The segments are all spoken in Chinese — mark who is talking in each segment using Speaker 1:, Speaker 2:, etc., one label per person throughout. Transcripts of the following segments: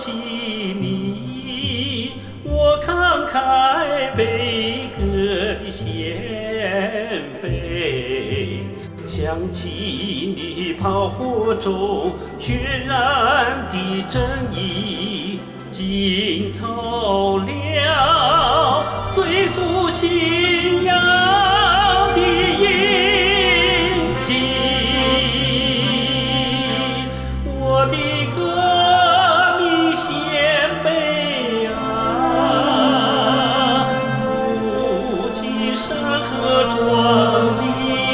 Speaker 1: 起你，我慷慨悲歌的献悲。想起你炮火中血染的正义，浸透了随族信仰的印记。我的革命献悲啊，不计山河壮丽。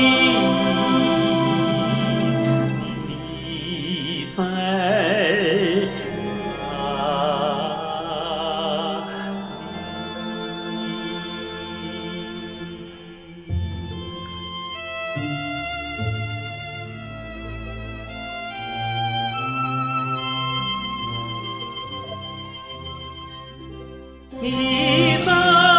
Speaker 1: 在哪里？你在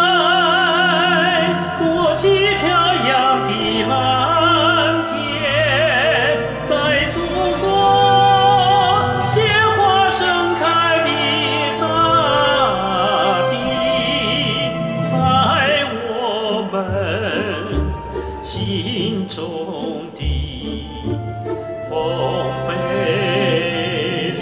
Speaker 1: 国旗飘扬的蓝天，在祖国鲜花盛开的大地，在我们心中的丰碑里。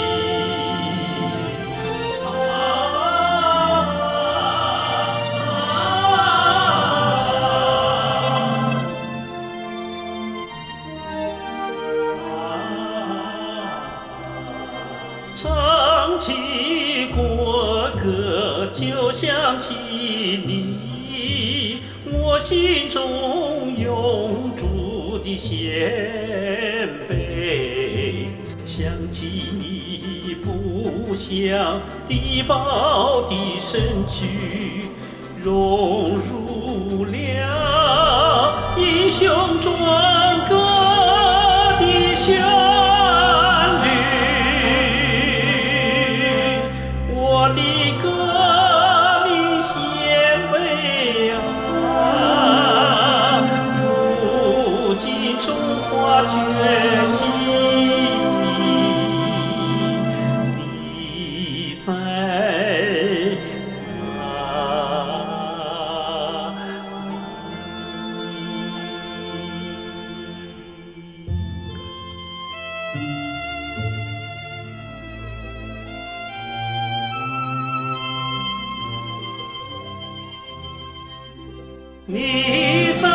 Speaker 1: 唱起国歌，就想起你，我心中永驻的献悲。想起你不乡的宝的身躯，融入了英雄壮歌的旋律。我的革命献悲啊，如今中华崛起，你在哪里？你在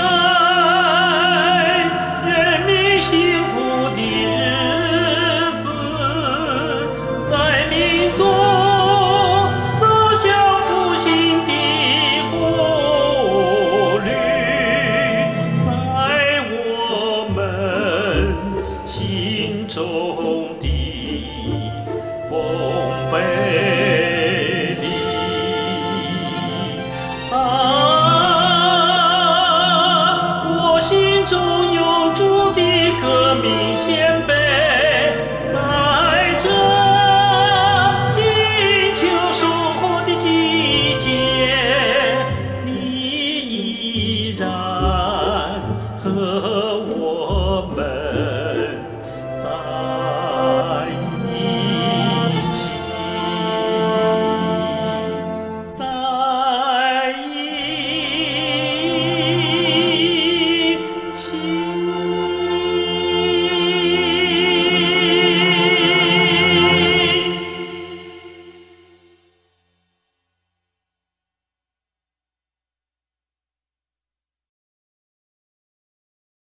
Speaker 1: 人民幸福的日子，在民族走向复兴的步履，在我们心中的丰碑。